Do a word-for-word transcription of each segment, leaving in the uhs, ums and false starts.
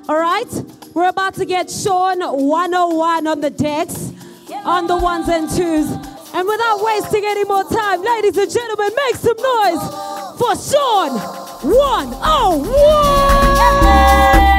All right? We're about to get Sean one oh one on the decks, on the ones and twos. And without wasting any more time, ladies and gentlemen, make some noise for Sean one oh one!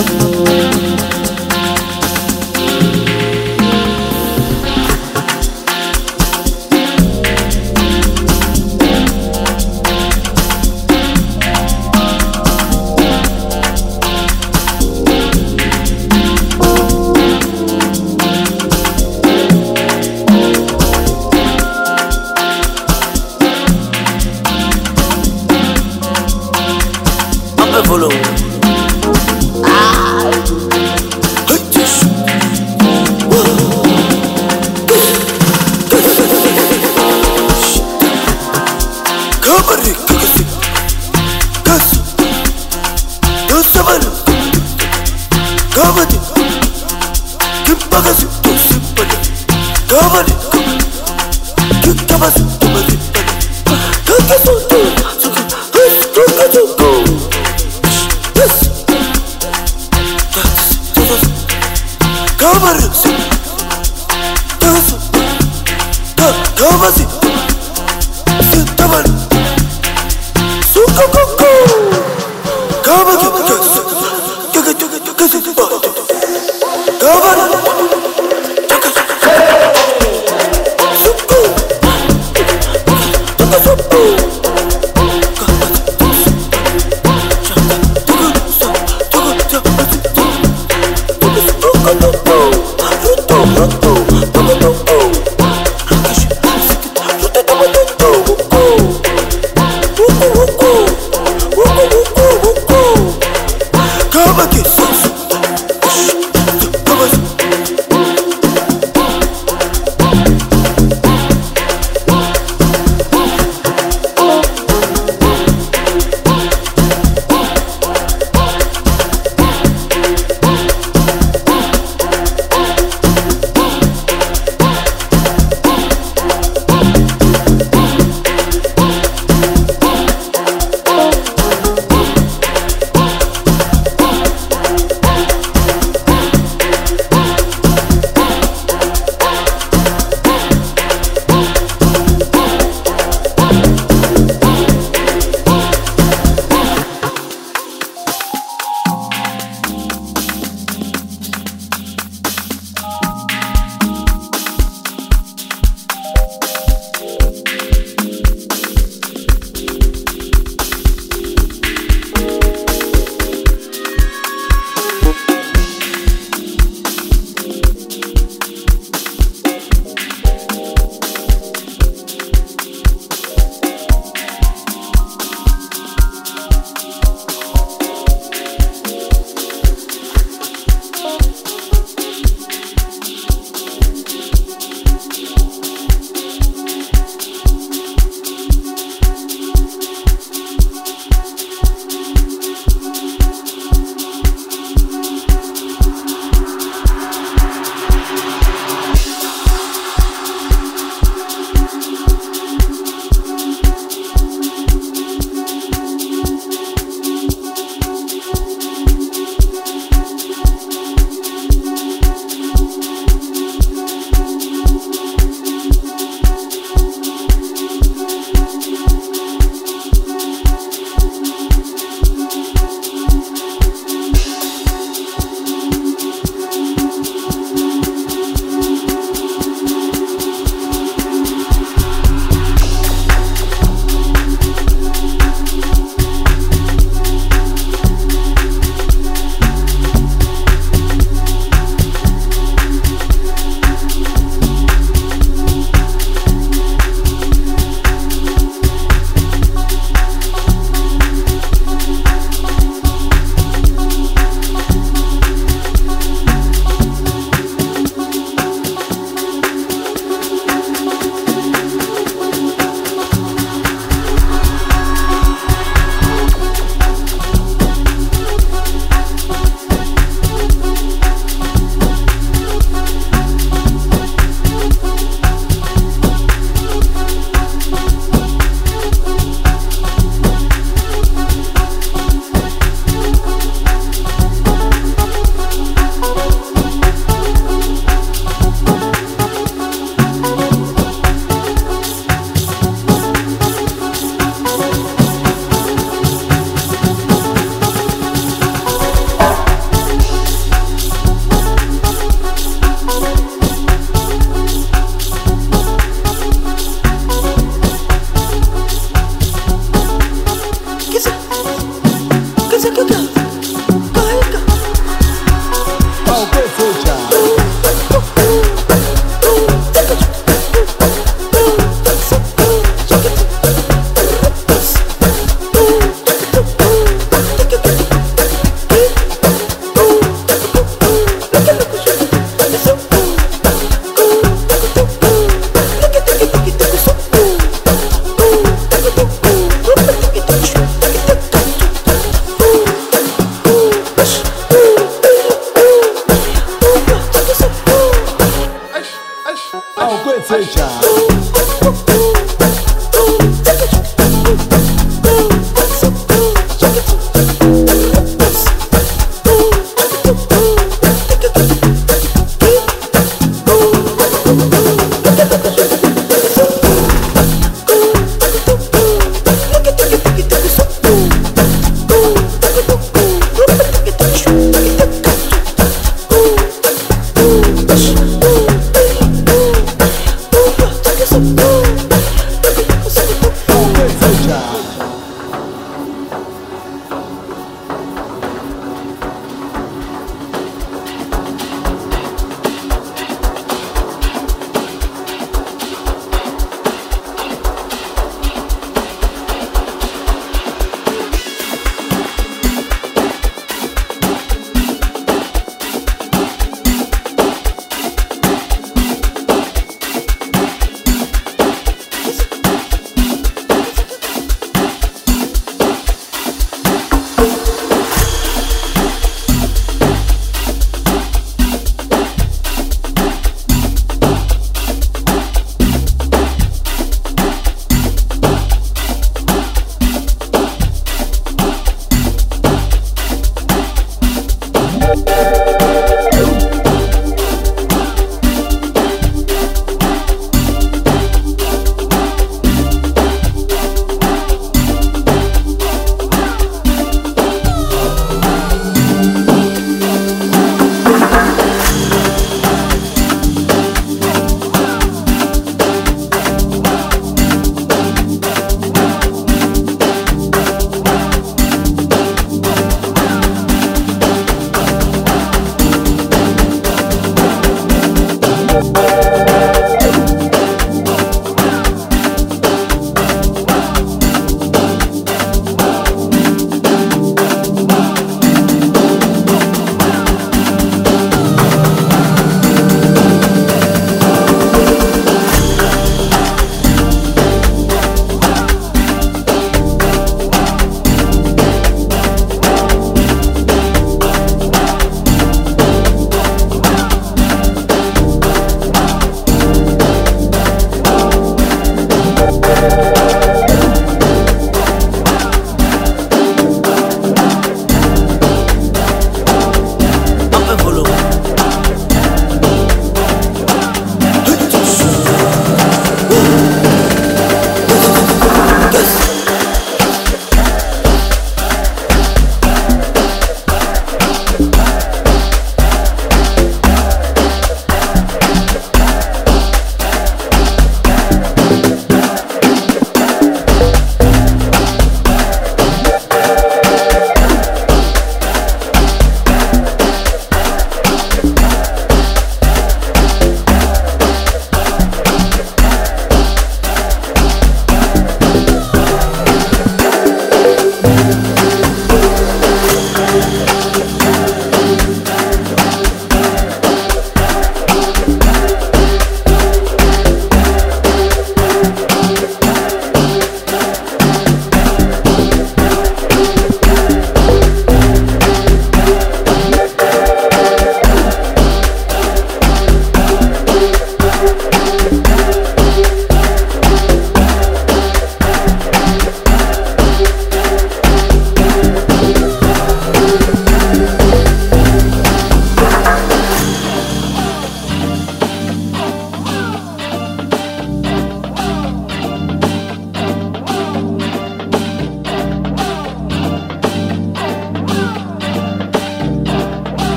Come again,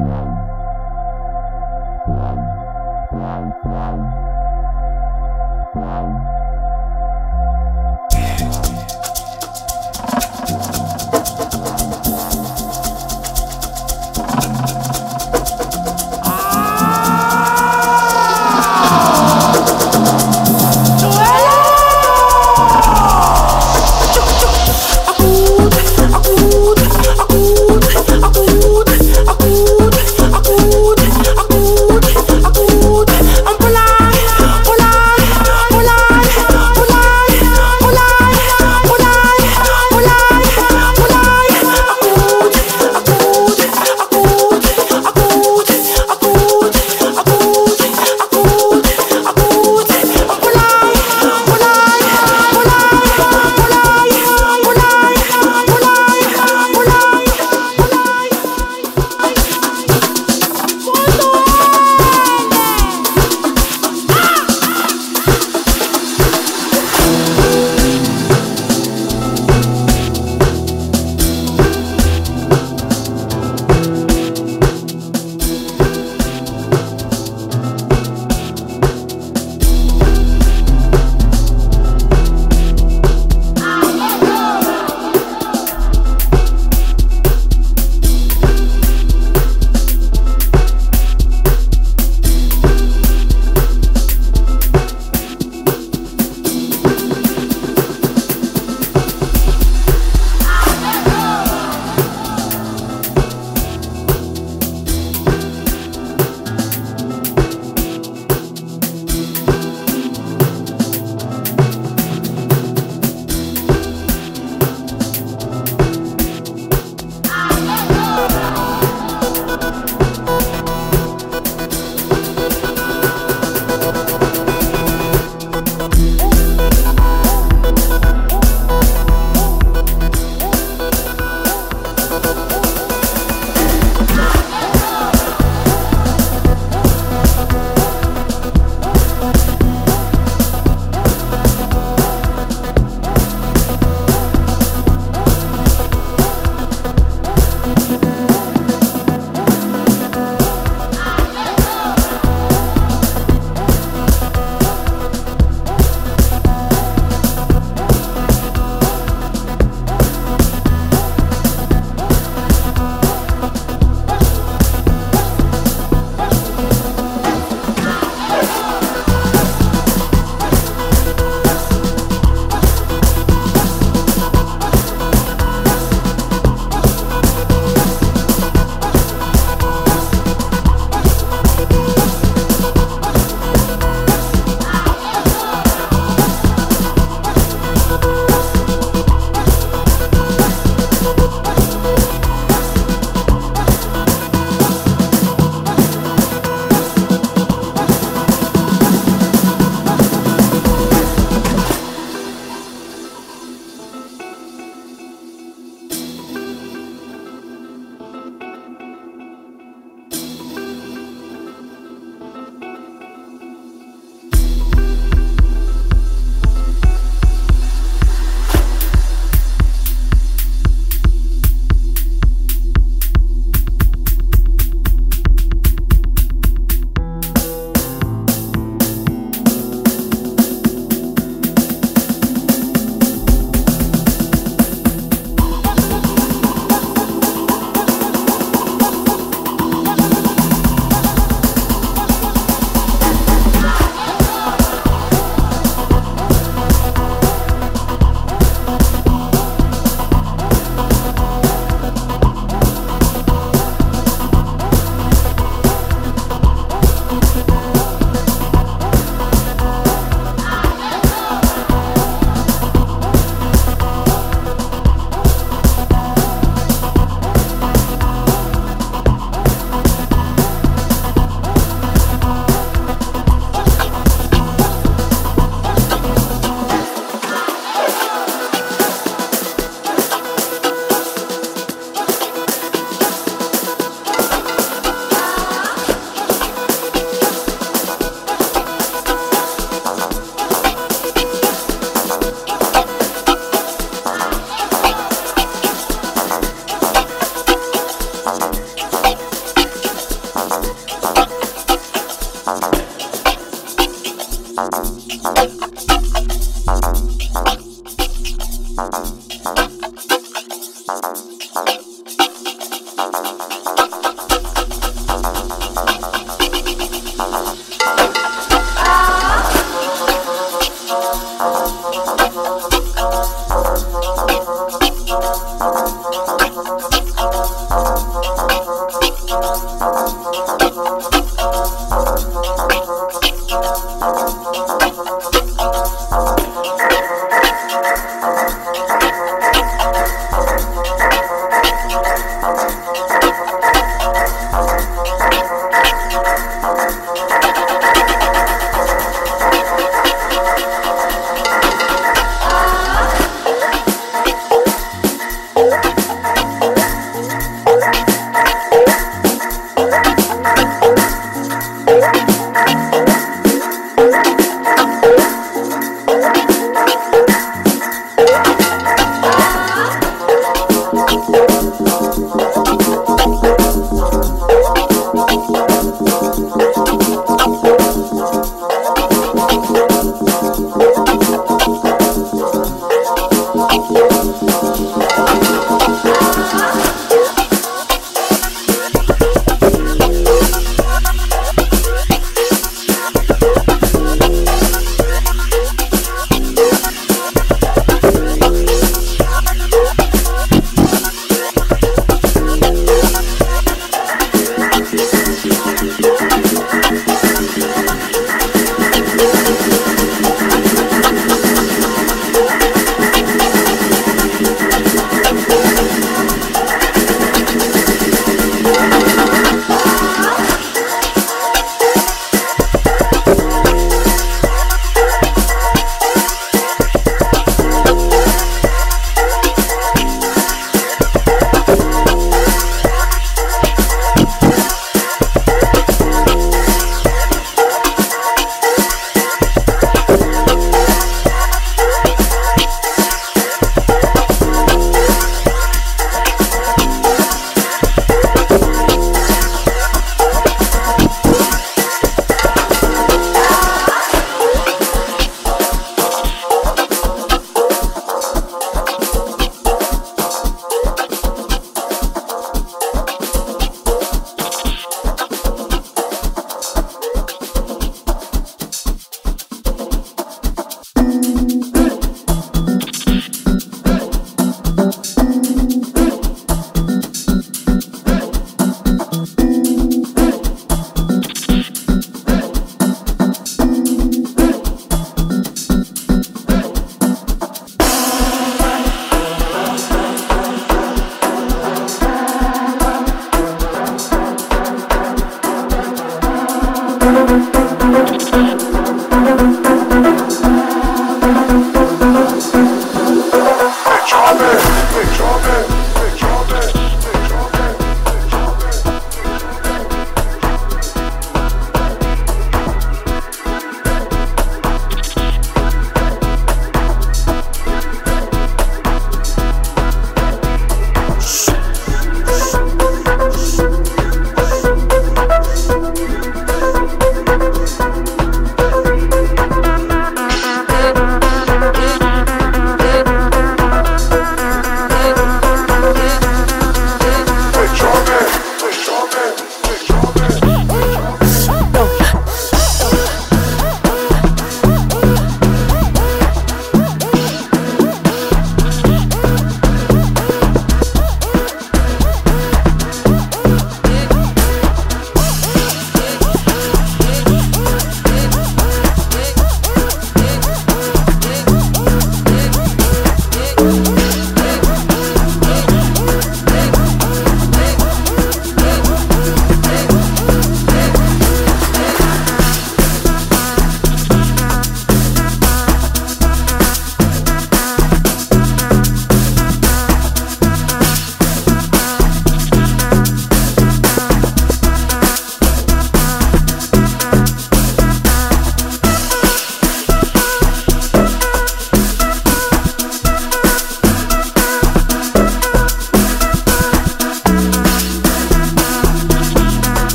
Akud, akud, akud,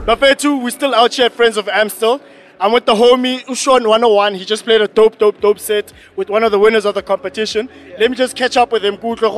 Bafethu, we're still out here at Friends of Amstel. I'm with the homie Ushon one oh one. He just played a dope, dope, dope set with one of the winners of the competition. Yeah. Let me just catch up with him.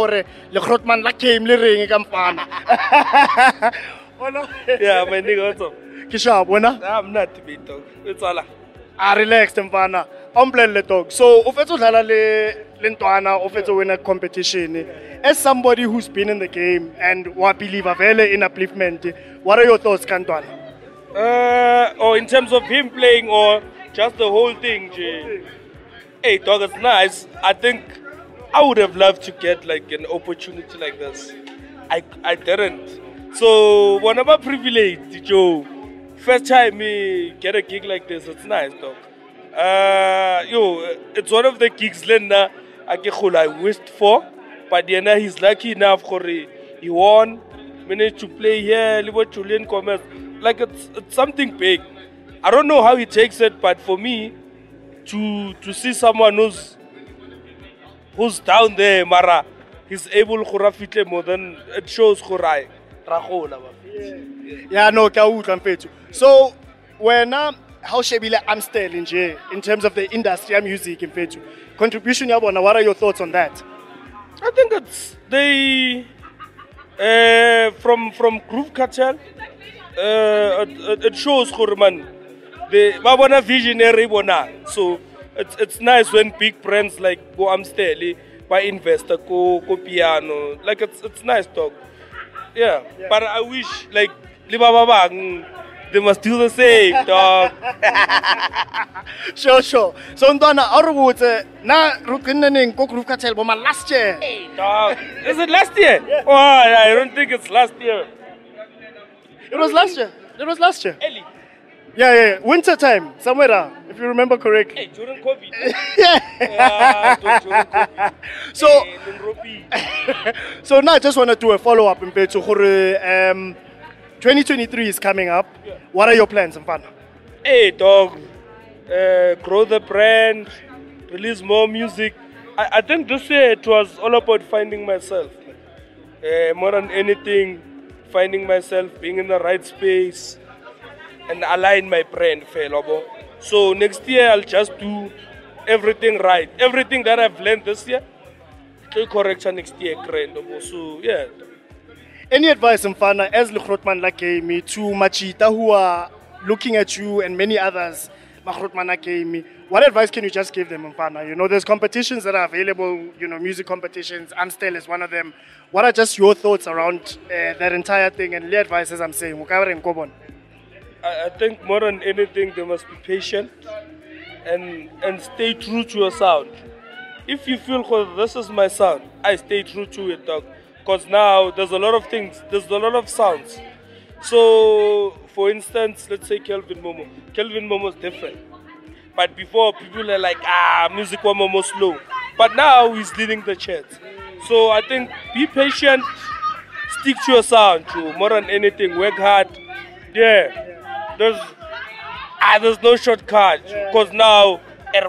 Yeah, my nigga, what's up? Kisha, buena? I'm not to be dog. It's all. Ah, relaxed, mfana. Umblele dog. So, ufethu dlala le lentwana, ufethu win a competition. As somebody who's been in the game and wa believe avele in upliftment, what are your thoughts, Kantwana? Uh, or in terms of him playing, or just the whole thing, Jay. Hey, dog, it's nice. I think I would have loved to get like an opportunity like this. I I didn't. So, one of my privileged, Joe. First time me get a gig like this, it's nice, dog. Uh, yo, it's one of the gigs Lena I wished for, but then he's lucky enough for he won, managed to play here, Libo Julian Commerce. Like it's it's something big. I don't know how he takes it, but for me, to to see someone who's who's down there, Mara, he's able to more than it shows Khorai. Yeah, yeah, no, so when um, how Shebile Amstel in J in terms of the industry of music in Fetu contribution, what are your thoughts on that? I think it's they uh, from from Groove Cartel. Uh, it, it shows man the Babana visionary bona. So it's it's nice when big brands like Go Amstel, by investor, go go piano. Like it's it's nice talk. Yeah, yeah. But I wish like Libababang they must do the same, dog. Sure, sure. So Ndwana, Aruwote, na Rukinning go Groove Cartel Boma last year. Hey, dog. Is it last year? Yeah. Oh, I don't think it's last year. It was last year. It was last year. Ellie. Yeah, yeah, yeah. Winter time, somewhere around, if you remember correctly. Hey, during COVID. Yeah. Yeah, during COVID. So, hey, so now I just want to do a follow-up in Petu. Um, twenty twenty-three is coming up. Yeah. What are your plans, Mfana? Hey, dog. Uh, grow the brand, release more music. I, I think this year it was all about finding myself. Uh, more than anything, finding myself, being in the right space, and align my brand, fellow. So next year I'll just do everything right. Everything that I've learned this year, take correction next year, grand. So yeah. Any advice, Mfana, as Lukhrotman Lakemi, to Machita who are looking at you and many others, Lukhrotman Lakemi, what advice can you just give them, Mfana? You know, there's competitions that are available, you know, music competitions, Amstel is one of them. What are just your thoughts around uh, that entire thing and the advice, as I'm saying? I, I think more than anything, they must be patient and and stay true to your sound. If you feel, well, this is my sound, I stay true to it, dog. Because now there's a lot of things, there's a lot of sounds. So, for instance, let's say Kelvin Momo. Kelvin Momo is different. But before, people are like, ah, music was Momo slow. But now he's leading the charts. So I think be patient, stick to your sound, too. More than anything, work hard. Yeah, there's ah, there's no shortcut. Because now,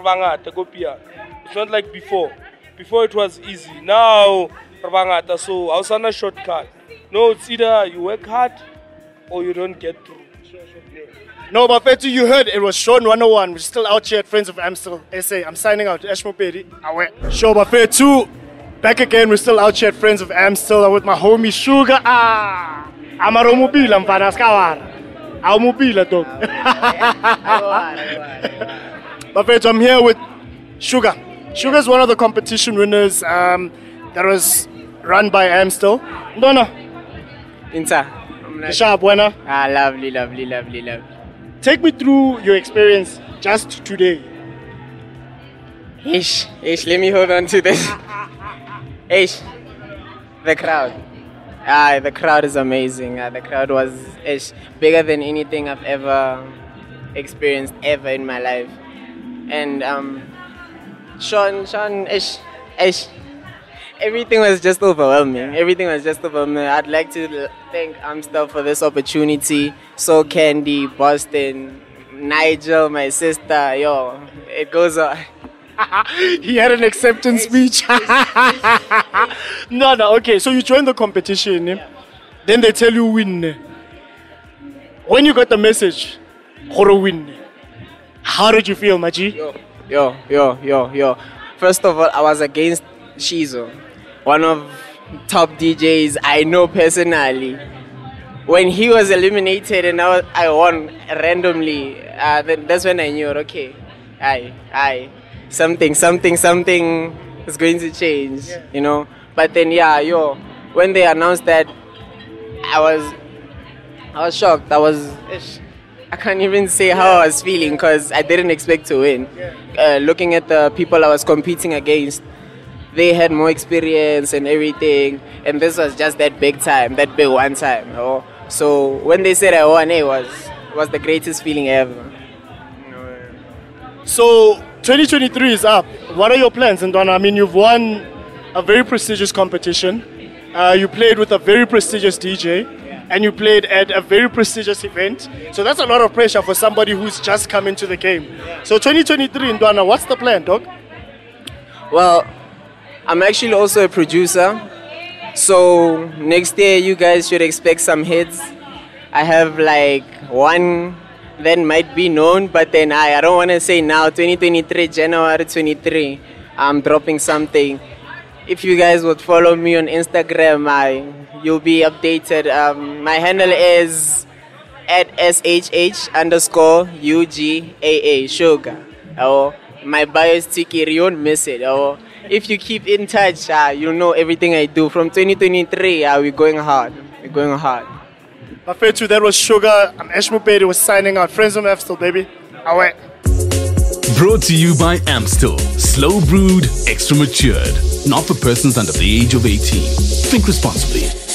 it's not like before. Before it was easy. Now, so I was on a shortcut. No, it's either you work hard or you don't get through. No, but Fetu, you heard it was Sean one oh one. We're still out here at Friends of Amstel. S A, I'm signing out. Ashmo Pedi. Sure, but Fetu, back again. We're still out here at Friends of Amstel. I'm with my homie Sugar. Ah, I'm a romobile. I'm Vanaskawar. I'm mobile, dog. But Fetu, I'm here with Sugar. Sugar is one of the competition winners um, that was run by Amstel. Ndona. Insa. Kisha buena. Ah, lovely, lovely, lovely, lovely. Take me through your experience just today. Ish, ish, let me hold on to this. Ish, the crowd. Ah, the crowd is amazing. Ah, the crowd was ish, bigger than anything I've ever experienced ever in my life. And um, Sean, Sean, ish, ish. Everything was just overwhelming. Everything was just overwhelming. I'd like to thank Amstel for this opportunity. So Candy, Boston, Nigel, my sister, yo, it goes on. He had an acceptance speech. No, no, okay. So you join the competition, eh? Then they tell you win. When you got the message, Horo win, how did you feel, Maji? Yo, yo, yo, yo, yo. First of all, I was against Shizo, one of top D Js I know personally. When he was eliminated and I, was, I won randomly, uh, then that's when I knew, okay, aye, aye, something, something, something is going to change, yeah. You know. But then, yeah, yo, when they announced that, I was, I was shocked. I was, I can't even say how I was feeling because I didn't expect to win. Uh, looking at the people I was competing against, they had more experience and everything, and this was just that big time, that big one time. You know? So when they said I won, it was it was the greatest feeling ever. So twenty twenty-three is up. What are your plans, Ndwana? I mean, you've won a very prestigious competition. Uh, you played with a very prestigious D J, yeah. And you played at a very prestigious event. So that's a lot of pressure for somebody who's just come into the game. Yeah. So twenty twenty-three, Ndwana, what's the plan, dog? Well, I'm actually also a producer. So next year you guys should expect some hits. I have like one that might be known, but then I, I don't want to say now, twenty twenty-three, January twenty-three, I'm dropping something. If you guys would follow me on Instagram, I, you'll be updated. Um, my handle is at shh underscore U G A A, Sugar. Oh, my bio is Tiki, you won't miss it. Oh, if you keep in touch, uh, you'll know everything I do. From twenty twenty-three, uh, we're going hard. We're going hard. Mafethu, that was Sugar. I'm Ash Mupedi was signing out. Friends of Amstel, baby. Away. Brought to you by Amstel. Slow brewed, extra matured. Not for persons under the age of eighteen. Drink responsibly.